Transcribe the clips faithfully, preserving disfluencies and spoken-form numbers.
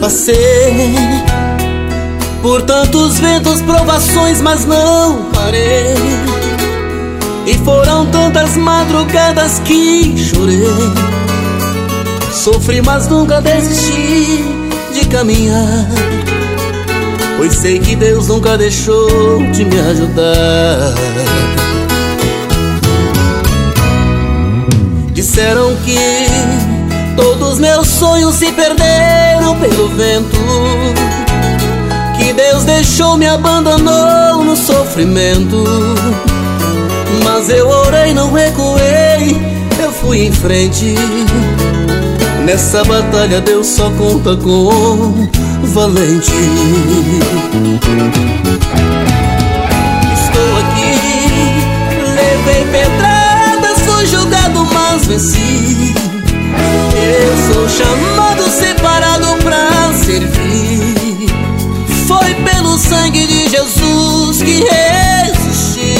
Passei por tantos ventos, provações, mas não parei. E foram tantas madrugadas que chorei. Sofri, mas nunca desisti de caminhar, pois sei que Deus nunca deixou de me ajudar. Disseram que todos meus sonhos se perderam pelo vento, que Deus deixou, me abandonou no sofrimento. Mas eu orei, não recuei, eu fui em frente. Nessa batalha Deus só conta com valente. Estou aqui, levei pedradas, fui julgado, mas venci. Eu sou chamado, separado pra servir. Foi pelo sangue de Jesus que resisti.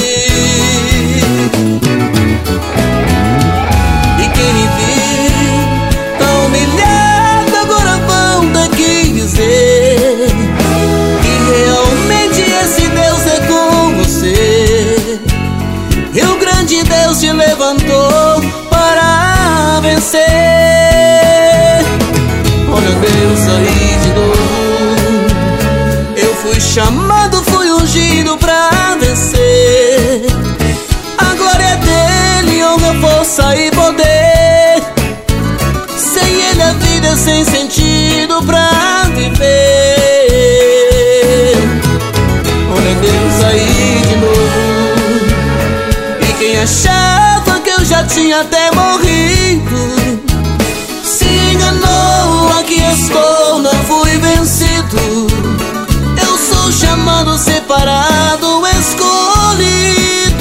E quem me viu tão humilhado, agora vão ter que dizer que realmente esse Deus é com você. E o grande Deus te levantou para vencer. Olha Deus aí de novo. Eu fui chamado, fui ungido pra vencer. A glória é dele, honra, força e poder. Sem ele a vida é sem sentido pra viver. Olha Deus aí de novo. E quem achava que eu já tinha até morrido se enganou, aqui estou, não fui vencido. Eu sou chamado, separado, escolhido.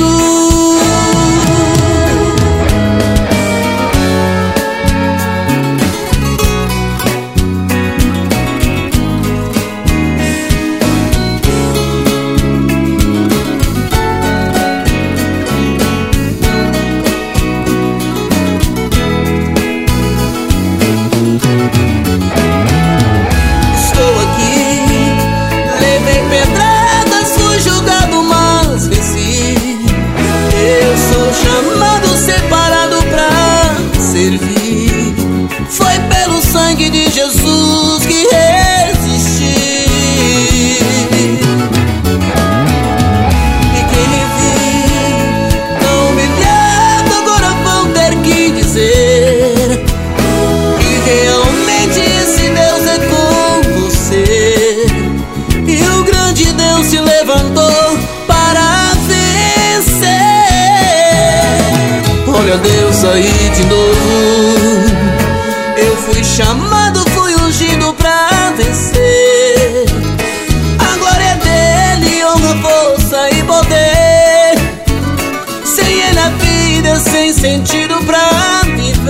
Foi pelo sangue de Jesus que resisti. E quem me viu tão humilhado, agora vão ter que dizer que realmente esse Deus é com você. E o grande Deus se levantou para vencer. Olha Deus aí de novo. Eu fui chamado, fui ungido pra vencer. A glória é dele, honra, força e poder. Sem ele a vida é sem sentido pra viver.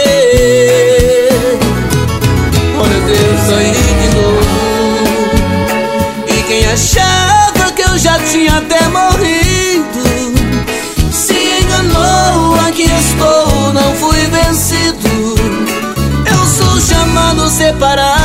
Olha Deus aí de novo. E quem achava que eu já tinha até morrido se enganou, aqui estou, não fui vencido. Chamado, separado,